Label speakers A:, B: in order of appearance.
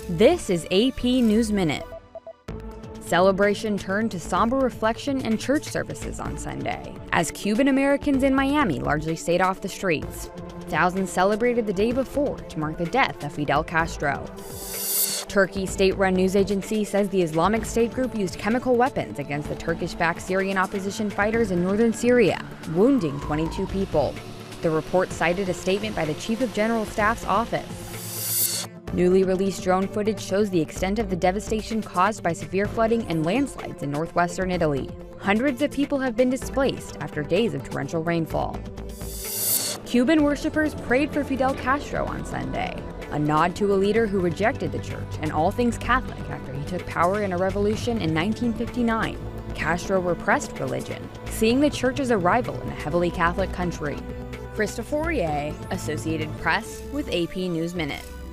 A: This is AP News Minute. Celebration turned to somber reflection and church services on Sunday, as Cuban Americans in Miami largely stayed off the streets. Thousands celebrated the day before to mark the death of Fidel Castro. Turkey's state-run news agency says the Islamic State group used chemical weapons against the Turkish-backed Syrian opposition fighters in northern Syria, wounding 22 people. The report cited a statement by the Chief of General Staff's office. Newly released drone footage shows the extent of the devastation caused by severe flooding and landslides in northwestern Italy. Hundreds of people have been displaced after days of torrential rainfall. Cuban worshippers prayed for Fidel Castro on Sunday, a nod to a leader who rejected the church and all things Catholic after he took power in a revolution in 1959. Castro repressed religion, seeing the church as a rival in a heavily Catholic country. Krista Fourier, Associated Press, with AP News Minute.